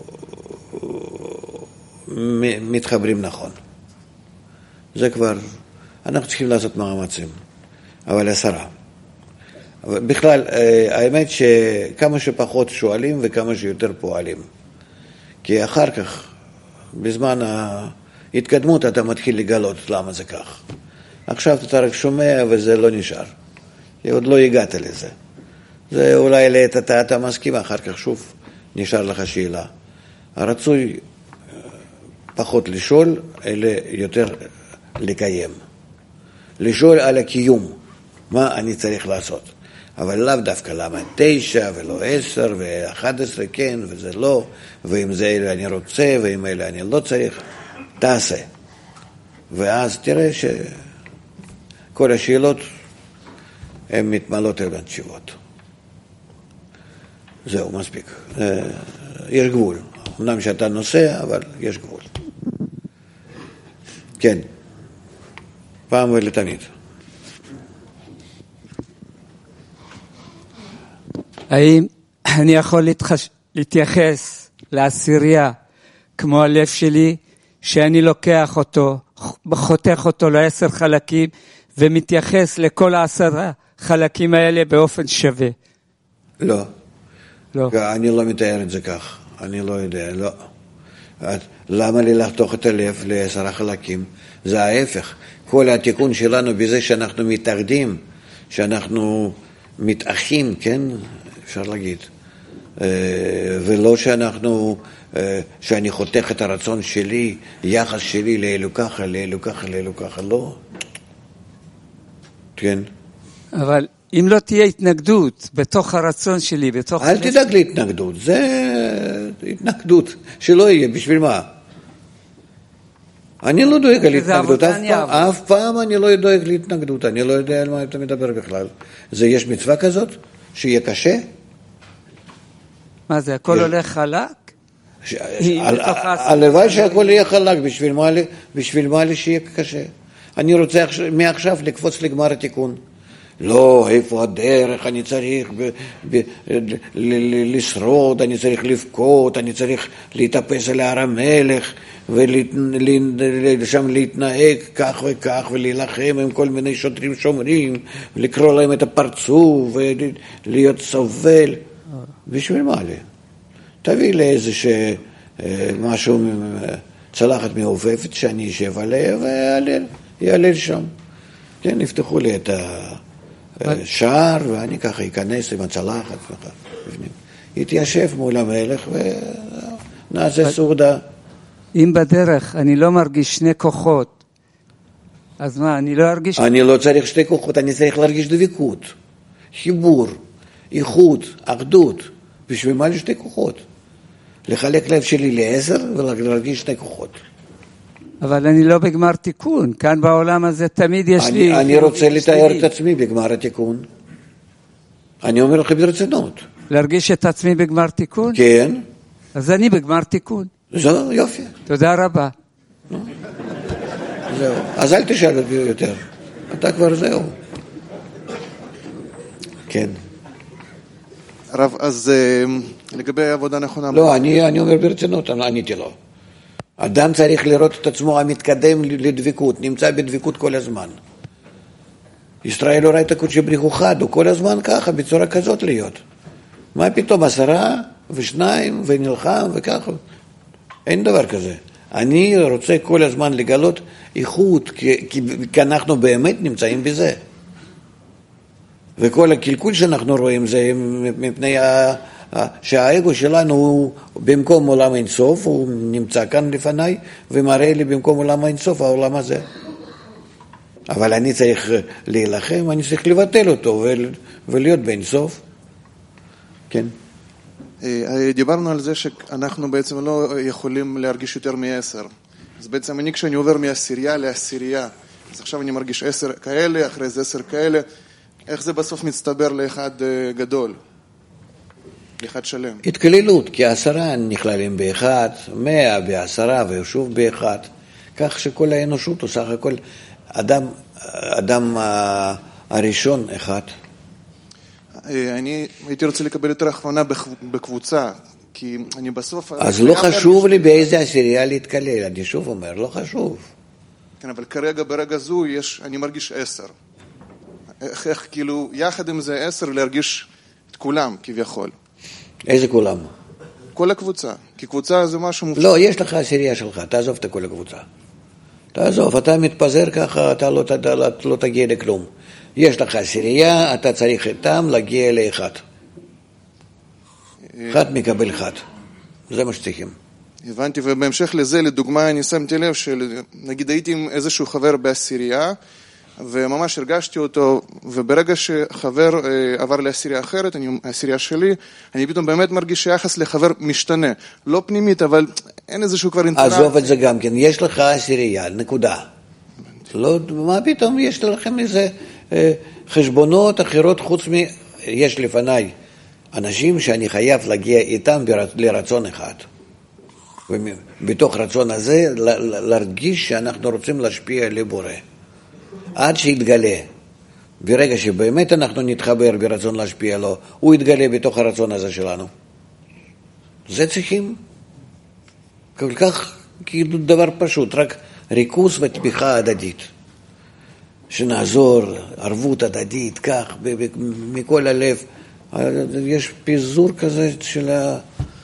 מתחברים נכון. זה כבר, אנחנו צריכים לעשות מאמצים, אבל עשרה. בכלל, האמת שכמה שפחות שואלים וכמה שיותר פועלים. כי אחר כך, בזמן ההתקדמות, אתה מתחיל לגלות למה זה כך. עכשיו אתה רק שומע וזה לא נשאר. כי עוד לא הגעת לזה. זה אולי לעת אתה, אתה מסכים, אחר כך שוב נשאר לך שאלה. הרצוי פחות לשאול, אלא יותר לקיים. לשאול על הקיום, מה אני צריך לעשות. אבל לאו דווקא למה תשע ולא עשר ואחת עשרה כן וזה לא, ואם זה אלה אני רוצה ואם אלה אני לא צריך, תעשה. ואז תראה שכל השאלות הן מתמלאות אל התשובות. זהו, מספיק. יש גבול. אמנם שאתה נוסע, אבל יש גבול. כן. פעם ולתמיד. האם אני יכול להתחש... להתייחס לעשירייה כמו הלב שלי, שאני לוקח אותו, חותך אותו לעשר חלקים, ומתייחס לכל העשרה חלקים האלה באופן שווה? לא. לא. אני לא מתאר את זה כך. אני לא יודע, לא. למה לי לחתוך את הלב לעשרה חלקים? זה ההפך. כל התיקון שלנו בזה שאנחנו מתאחדים, שאנחנו מתאחים, כן? אפשר להגיד. ולא שאנחנו, שאני חותך את הרצון שלי, יחס שלי לאלו ככה, לאלו ככה, לאלו ככה, לא. כן. אבל אם לא תהיה התנגדות בתוך הרצון שלי, בתוך... אל תדאג להתנגדות, זה התנגדות, שלא יהיה, בשביל מה? אני לא דואג על התנגדות, אף פעם, אף פעם אני לא דואג להתנגדות, אני לא יודע על מה אתה מדבר בכלל. זה יש מצווה כזאת, שיהיה קשה? מה זה, הכל הולך חלק? הלוואי שהכל יהיה חלק, בשביל מה לי שיהיה קשה? אני רוצה מעכשיו לקפוץ לגמר התיקון. לא, איפה הדרך, אני צריך ב, ב, ל, לשרוד, אני צריך לבכות, אני צריך להתאפס על הר המלך, ושם להתנהג כך וכך, ולהילחם עם כל מיני שוטרים שומרים, ולקרוא להם את הפרצוף, ולהיות סובל. בשביל מה לי? תביא לי איזה ש... משהו, צלחת מעופפת שאני אשב עליה, ויעלה שם. כן, נפתחו לי את ה... שער, ואני ככה אכנס עם הצלחת, התיישב מול המלך ונעשה סעודה. אם בדרך אני לא מרגיש שני כוחות, אז מה, אני לא ארגיש... אני לא צריך שתי כוחות, אני צריך להרגיש דבקות, חיבור, איחוד, אחדות. בשביל מה לי שתי כוחות? לחלק לב שלי לעשר ולהרגיש שני כוחות. אבל אני לא בגמר תיקון, כאן בעולם הזה תמיד יש לי... אני רוצה לתאר את עצמי בגמר התיקון. אני אומר לכם ברצינות. להרגיש את עצמי בגמר תיקון? כן. אז אני בגמר תיקון. זהו, יופי. תודה רבה. זהו, אז אל תשאל אותי יותר. אתה כבר זהו. כן. הרב, אז לגבי עבודה נכונה... לא, אני אומר ברצינות, עניתי לו. אדם צריך לראות את עצמו המתקדם לדבקות, נמצא בדבקות כל הזמן. ישראל לא ראה את הקודש בריחו חד, הוא כל הזמן ככה, בצורה כזאת להיות. מה פתאום, עשרה ושניים ונלחם וככה? אין דבר כזה. אני רוצה כל הזמן לגלות איכות, כי, כי, כי אנחנו באמת נמצאים בזה. וכל הקלקול שאנחנו רואים זה מפני ה... שהאגו שלנו הוא במקום עולם אינסוף, הוא נמצא כאן לפניי ומראה לי במקום עולם אינסוף העולם הזה. אבל אני צריך להילחם, אני צריך לבטל אותו ולהיות באינסוף. כן. דיברנו על זה שאנחנו בעצם לא יכולים להרגיש יותר מעשר. אז בעצם אני כשאני עובר מעשירייה לעשירייה, אז עכשיו אני מרגיש עשר כאלה, אחרי זה עשר כאלה, איך זה בסוף מצטבר לאחד גדול? לאחד שלם. התכלילות, כי עשרה נכללים באחד, מאה בעשרה ושוב באחד. כך שכל האנושות הוא סך הכל אדם, אדם הראשון אחד. אני הייתי רוצה לקבל יותר הכוונה בקבוצה, כי אני בסוף... אז לא חשוב לי באיזה עשירייה להתקלל, אני שוב אומר, לא חשוב. כן, אבל כרגע, ברגע זו, יש, אני מרגיש עשר. איך, איך, כאילו, יחד עם זה עשר, להרגיש את כולם, כביכול. איזה כולם? כל הקבוצה. כי קבוצה זה משהו מופשט. לא, יש לך עשירייה שלך, תעזוב את כל הקבוצה. תעזוב, אתה מתפזר ככה, אתה לא, אתה, לא, לא תגיע לכלום. יש לך עשירייה, אתה צריך איתם להגיע לאחד. אחד מקבל אחד. זה מה שצריכים. הבנתי, ובהמשך לזה, לדוגמה, אני שמתי לב שנגיד הייתי עם איזשהו חבר בעשירייה, וממש הרגשתי אותו, וברגע שחבר עבר לעשירייה אחרת, אני, העשירייה שלי, אני פתאום באמת מרגיש שיחס לחבר משתנה. לא פנימית, אבל אין איזשהו כבר אינטראקציה. עזוב את זה גם כן, יש לך עשירייה, נקודה. לא, מה פתאום יש לכם איזה אה, חשבונות אחרות חוץ מ... יש לפניי אנשים שאני חייב להגיע איתם לרצון אחד. ובתוך רצון הזה להרגיש שאנחנו רוצים להשפיע לבורא. עד שיתגלה. ברגע שבאמת אנחנו נתחבר ברצון להשפיע לו, הוא יתגלה בתוך הרצון הזה שלנו. זה צריכים. כל כך כאילו דבר פשוט, רק ריכוז ותמיכה הדדית. שנעזור, ערבות הדדית, כך, מכל הלב. יש פיזור כזה של ה...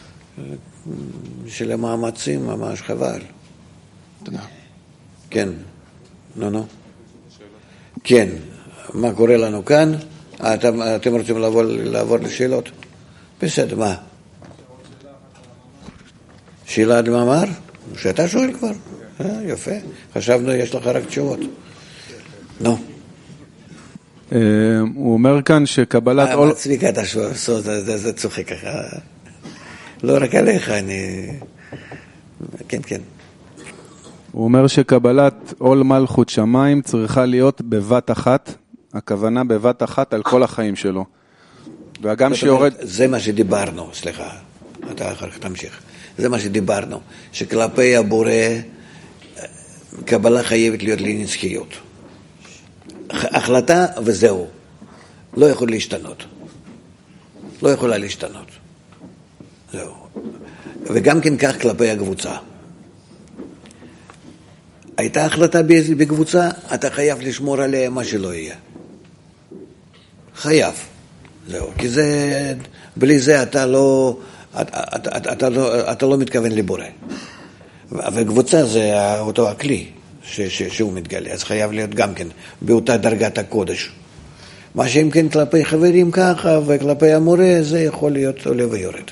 של המאמצים, ממש חבל. תודה. כן, נו נו. כן, מה קורה לנו כאן? אתם, אתם רוצים לעבור, לעבור לשאלות? בסדר, מה? שאלה עד מאמר? שאתה שואל כבר? אה, יפה. חשבנו, יש לך רק תשובות. נו. הוא אומר כאן שקבלת... מה צביקה אתה שואל? זה צוחק ככה. לא רק עליך, אני... כן, כן. הוא אומר שקבלת עול מלכות שמיים צריכה להיות בבת אחת, הכוונה בבת אחת על כל החיים שלו. והגם שיורד... זה מה שדיברנו, סליחה, אתה אחר כך תמשיך. זה מה שדיברנו, שכלפי הבורא קבלה חייבת להיות לנצחיות. החלטה וזהו. לא יכול להשתנות. לא יכולה להשתנות. זהו. וגם כן כך כלפי הקבוצה. הייתה החלטה בקבוצה, אתה חייב לשמור עליה מה שלא יהיה. חייב. זהו. כי זה, בלי זה אתה לא, אתה, אתה, אתה לא, אתה לא מתכוון לבורא. וקבוצה זה אותו הכלי ש, ש, שהוא מתגלה. אז חייב להיות גם כן באותה דרגת הקודש. מה שאם כן כלפי חברים ככה וכלפי המורה, זה יכול להיות עולה ויורד.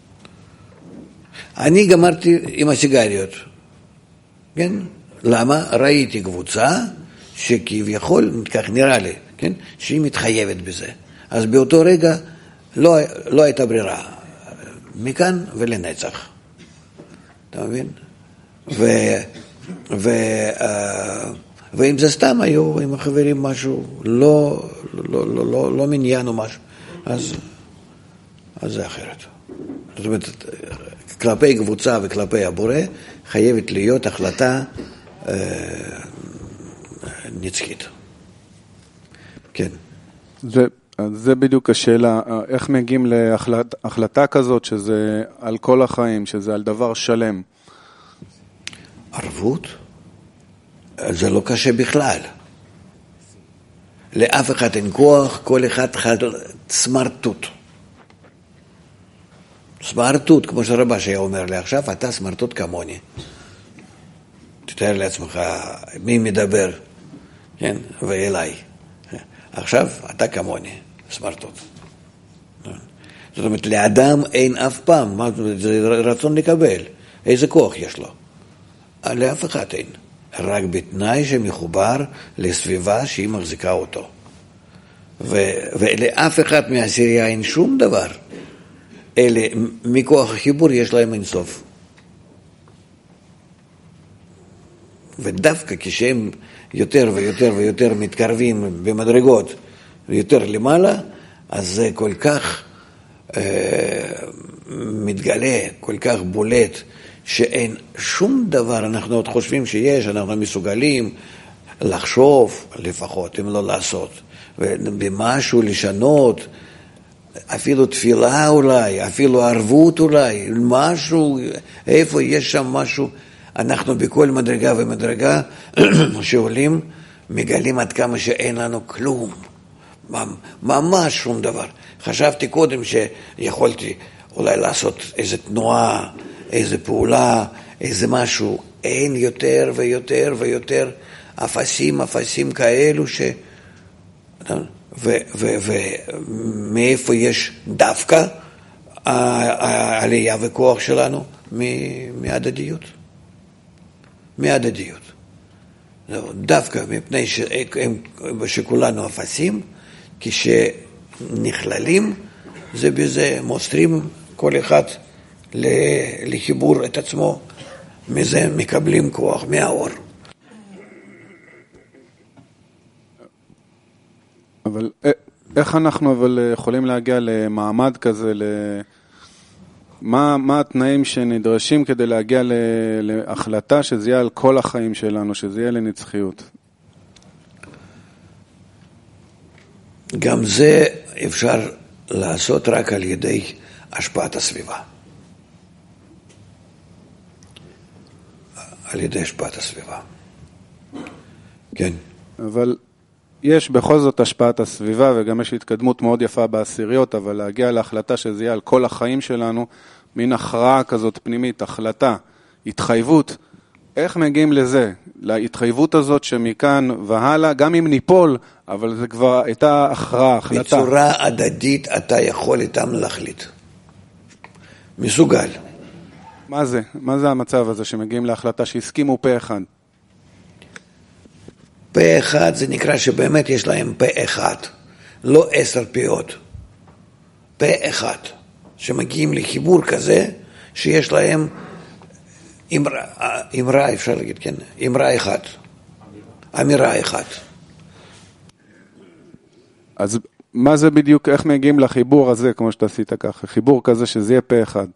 אני גמרתי עם הסיגריות. כן? למה? ראיתי קבוצה שכביכול, כך נראה לי, כן? שהיא מתחייבת בזה. אז באותו רגע לא, לא הייתה ברירה. מכאן ולנצח. אתה מבין? ו, ו, ואם זה סתם היו עם החברים משהו, לא, לא, לא, לא, לא מניין או משהו, אז, אז זה אחרת. זאת אומרת, כלפי קבוצה וכלפי הבורא חייבת להיות החלטה אה, נצחית. כן. זה, זה בדיוק השאלה, איך מגיעים להחלטה כזאת שזה על כל החיים, שזה על דבר שלם? ערבות? זה לא קשה בכלל. לאף אחד אין כוח, כל אחד חד סמרטוט. סמרטוט, כמו שרבא שהיה אומר לי, עכשיו אתה סמרטוט כמוני. תתאר לעצמך מי מדבר, כן, ואליי. עכשיו אתה כמוני, סמרטוט. זאת אומרת, לאדם אין אף פעם, זה רצון לקבל. איזה כוח יש לו? לאף אחד אין. רק בתנאי שמחובר לסביבה שהיא מחזיקה אותו. ולאף אחד מהעשירייה אין שום דבר. אלה, מכוח החיבור יש להם אינסוף. ודווקא כשהם יותר ויותר ויותר מתקרבים במדרגות ויותר למעלה, אז זה כל כך אה, מתגלה, כל כך בולט, שאין שום דבר, אנחנו עוד חושבים שיש, אנחנו מסוגלים לחשוב לפחות, אם לא לעשות, ובמשהו לשנות, אפילו תפילה אולי, אפילו ערבות אולי, משהו, איפה יש שם משהו, אנחנו בכל מדרגה ומדרגה שעולים, מגלים עד כמה שאין לנו כלום, ממש שום דבר. חשבתי קודם שיכולתי אולי לעשות איזו תנועה, איזו פעולה, איזה משהו, אין יותר ויותר ויותר אפסים, אפסים כאלו ש... ומאיפה יש דווקא העלייה וכוח שלנו? מהדדיות. מהדדיות. דווקא מפני שכולנו אפסים, כשנכללים, זה בזה מוסרים כל אחד לחיבור את עצמו, מזה מקבלים כוח מהאור. אבל איך אנחנו אבל יכולים להגיע למעמד כזה, מה, מה התנאים שנדרשים כדי להגיע להחלטה שזה יהיה על כל החיים שלנו, שזה יהיה לנצחיות? גם זה אפשר לעשות רק על ידי השפעת הסביבה. על ידי השפעת הסביבה. כן. אבל יש בכל זאת השפעת הסביבה, וגם יש התקדמות מאוד יפה בעשיריות, אבל להגיע להחלטה שזה יהיה על כל החיים שלנו, מין הכרעה כזאת פנימית, החלטה, התחייבות. איך מגיעים לזה? להתחייבות הזאת שמכאן והלאה, גם אם ניפול, אבל זה כבר הייתה הכרעה, החלטה. בצורה הדדית אתה יכול איתם להחליט. מסוגל. מה זה? מה זה המצב הזה שמגיעים להחלטה שהסכימו פה אחד? פה אחד זה נקרא שבאמת יש להם פה אחד, לא עשר פיות. פה אחד, שמגיעים לחיבור כזה, שיש להם אמרה, אמרה אפשר להגיד, כן, אמרה אחת, אמירה אחת. אז מה זה בדיוק, איך מגיעים לחיבור הזה, כמו שאתה עשית ככה, חיבור כזה שזה יהיה פה אחד?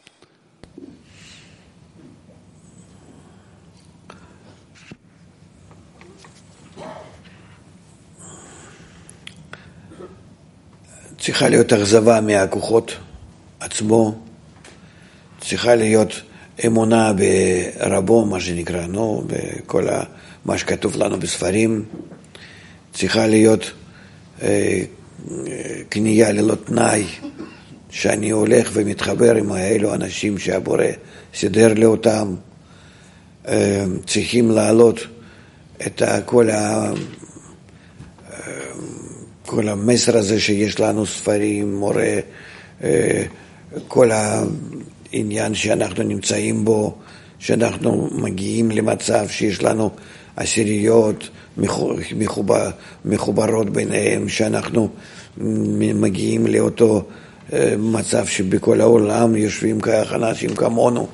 צריכה להיות אכזבה מהכוחות עצמו, צריכה להיות אמונה ברבו, מה שנקרא, נו, בכל מה שכתוב לנו בספרים, צריכה להיות אה, קנייה ללא תנאי, שאני הולך ומתחבר עם האלו אנשים שהבורא סידר לאותם, אה, צריכים לעלות את כל ה... כל המסר הזה שיש לנו ספרים, מורה, כל העניין שאנחנו נמצאים בו, שאנחנו מגיעים למצב שיש לנו עשיריות מחובר, מחוברות ביניהם, שאנחנו מגיעים לאותו מצב שבכל העולם יושבים כך אנשים כמונו.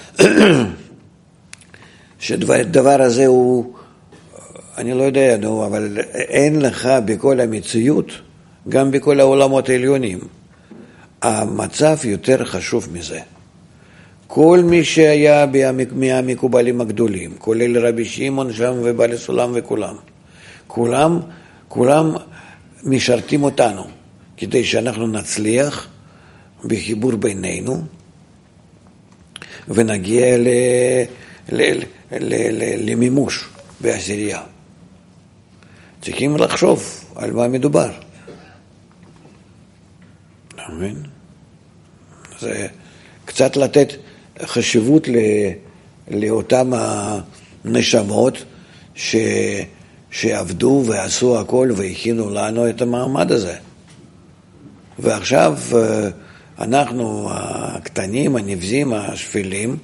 שדבר הזה הוא, אני לא יודע, נו, אבל אין לך בכל המציאות, גם בכל העולמות העליונים, המצב יותר חשוב מזה. כל מי שהיה מהמקובלים הגדולים, כולל רבי שמעון שם ובעלי סולם וכולם, כולם, כולם משרתים אותנו, כדי שאנחנו נצליח בחיבור בינינו, ונגיע ל, ל, ל, ל, למימוש בעשירייה. צריכים לחשוב על מה מדובר. אמן. זה קצת לתת חשיבות לאותם הנשמות ש, שעבדו ועשו הכל והכינו לנו את המעמד הזה. ועכשיו אנחנו הקטנים, הנבזים, השפלים,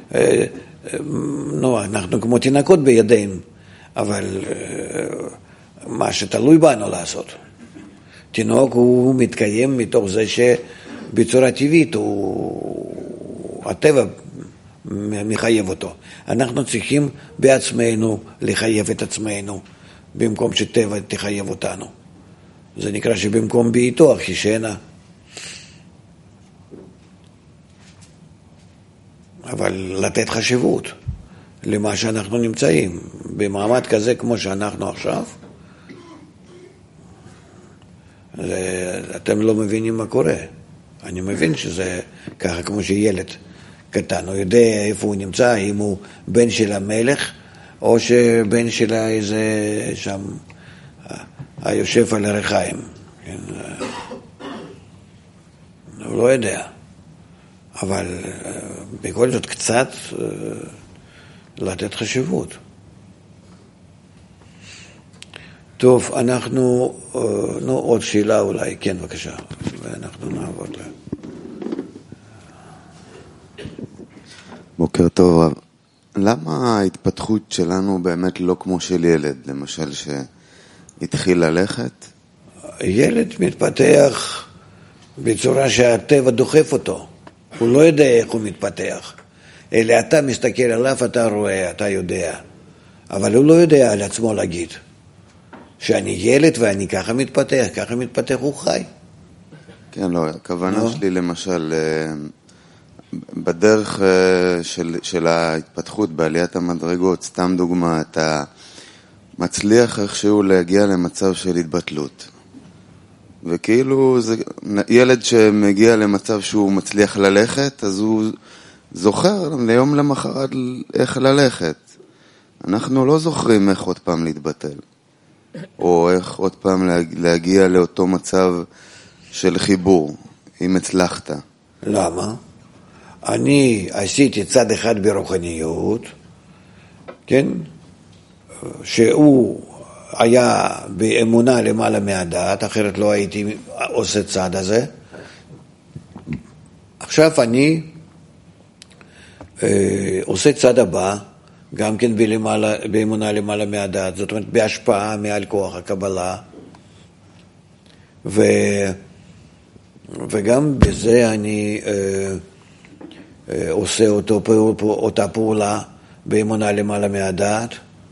נו, אנחנו כמו תינוקות בידיהם, אבל מה שתלוי בנו לעשות. תינוק הוא מתקיים מתוך זה שבצורה טבעית הוא, הטבע מחייב אותו. אנחנו צריכים בעצמנו לחייב את עצמנו, במקום שטבע תחייב אותנו. זה נקרא שבמקום בעיתו אחישנה. אבל לתת חשיבות למה שאנחנו נמצאים. במעמד כזה כמו שאנחנו עכשיו, אתם לא מבינים מה קורה. אני מבין שזה ככה כמו שילד קטן, הוא יודע איפה הוא נמצא, אם הוא בן של המלך, או שבן של איזה שם, היושב על הרחיים. כן? הוא לא יודע. אבל בכל זאת קצת לתת חשיבות. טוב, אנחנו, נו, עוד שאלה אולי, כן, בבקשה, ואנחנו נעבור לה. בוקר טוב. למה ההתפתחות שלנו באמת לא כמו של ילד, למשל שהתחיל ללכת? ילד מתפתח בצורה שהטבע דוחף אותו. הוא לא יודע איך הוא מתפתח. אלא אתה מסתכל עליו, אתה רואה, אתה יודע. אבל הוא לא יודע על עצמו להגיד. שאני ילד ואני ככה מתפתח, ככה מתפתח, הוא חי. כן, לא, הכוונה לא. שלי למשל, בדרך של, של ההתפתחות, בעליית המדרגות, סתם דוגמה, אתה מצליח איכשהו להגיע למצב של התבטלות. וכאילו, זה, ילד שמגיע למצב שהוא מצליח ללכת, אז הוא זוכר ליום למחרת איך ללכת. אנחנו לא זוכרים איך עוד פעם להתבטל. או איך עוד פעם להגיע לאותו מצב של חיבור, אם הצלחת. למה? אני עשיתי צד אחד ברוחניות, כן? שהוא היה באמונה למעלה מהדעת, אחרת לא הייתי עושה צד הזה. עכשיו אני אה, עושה צד הבא, גם כן בלמעלה, באמונה למעלה מהדעת, זאת אומרת בהשפעה מעל כוח הקבלה, ו, וגם בזה אני אה, אה, עושה אותו, אותה פעולה באמונה למעלה מהדעת,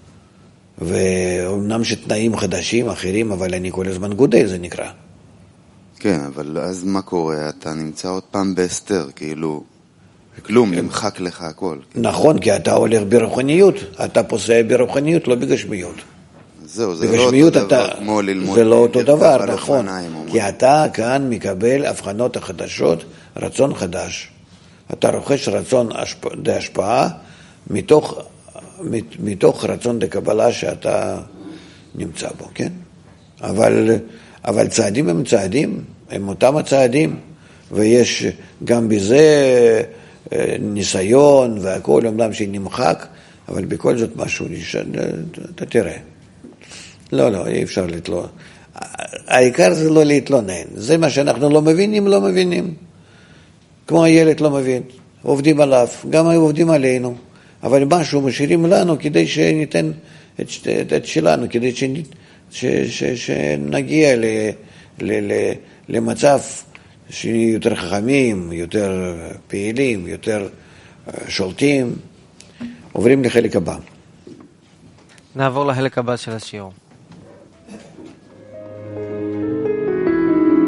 ואומנם שתנאים חדשים, אחרים, אבל אני כל הזמן גודל, זה נקרא. כן, אבל אז מה קורה? אתה נמצא עוד פעם בהסתר, כאילו... כלום, נמחק לך הכל. נכון, כי אתה הולך ברוחניות, אתה פוסע ברוחניות, לא בגשמיות. זהו, זה לא אותו דבר כמו ללמוד. זה לא אותו דבר, נכון. כי אתה כאן מקבל הבחנות החדשות, רצון חדש. אתה רוכש רצון להשפעה מתוך, מתוך רצון לקבלה שאתה נמצא בו, כן? אבל, אבל צעדים הם צעדים, הם אותם הצעדים, ויש גם בזה... ניסיון והכל, אומנם שנמחק, אבל בכל זאת משהו, אתה תראה. לא, לא, אי אפשר להתלונן. העיקר זה לא להתלונן. זה מה שאנחנו לא מבינים, לא מבינים. כמו הילד לא מבין. עובדים עליו, גם היו עובדים עלינו. אבל משהו משאירים לנו כדי שניתן את, את, את שלנו, כדי ש, ש, ש, שנגיע ל, ל, ל, למצב שיהיו יותר חכמים, יותר פעילים, יותר שולטים. עוברים לחלק הבא. נעבור לחלק הבא של השיעור.